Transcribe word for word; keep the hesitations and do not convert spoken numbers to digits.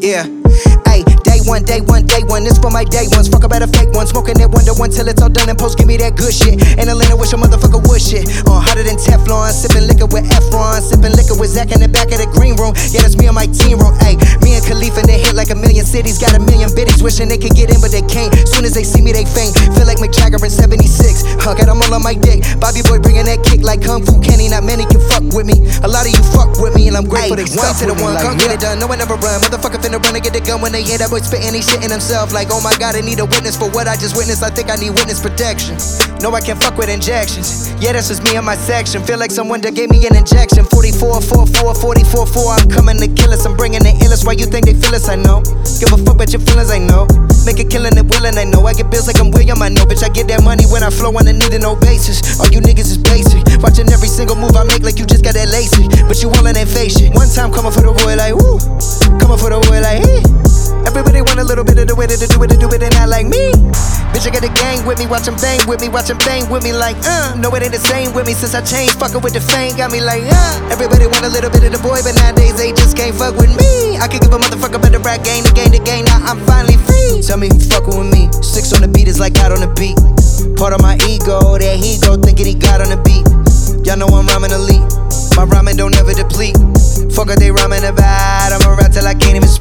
Yeah. Ay, day one, day one, day one. This for my day ones. Fuck about a fake one. Smoking that Wonder One till it's all done and post. Give me that good shit. In Atlanta, wish a motherfucker would shit. On uh, hotter than Teflon. Sipping liquor with Efron. Sipping liquor with Zach in the back of the green room. Yeah, that's me and my team room. Ay, me and Khalifa, they hit like a million cities. Got a million biddies wishing they could get in, but they can't. Soon as they see me, they faint. Feel like Mick Jagger in seventy-six. Huh, got them all on my dick. Bobby Boy bringing that kick like Kung Fu Kenny. Not many can fuck with me. A lot of you fuck with me, and I'm grateful they one stuck to the with me. one, Like, come get yeah. it done. No one ever run. Motherfucker finna run and get the gun when they hear that boy spitting. He shitting himself like, oh my god, I need a witness for what I just witnessed. I think I need witness protection. No, I can't fuck with injections. Yeah, that's just me and my section. Feel like someone that gave me an injection. forty-four, forty-four, forty-four, four. I'm coming to kill us. I'm bringing the illest. Why you think they feel us? I know. Give a fuck about your feelings. I know. Make a killing and willing. I know. I get bills like I'm William. I know, bitch. I get that money when I flow on a need to no basis. All you niggas is basic. Watching every single move I make like you just got that lazy. But you all in that face shit. One time coming for the boy like woo. Coming for the boy like hey. Everybody want a little bit of the way to do it, to do it, and not like me. Bitch, I got the gang with me, watch them bang with me, watch them bang with me like, uh. No, it ain't the same with me since I changed, fucking with the fame, got me like, uh. Everybody want a little bit of the boy, but nowadays they just can't fuck with me. I could give a motherfucker better rap game, the game, the game, now I'm finally free. Tell me who fucking with me, six on the beat is like God on the beat. Part of my ego, that he go thinking he got on the beat. Y'all know I'm rhyming elite, my rhyming don't never deplete. Fuck what they rhyming about, I'ma rap till I can't even speak.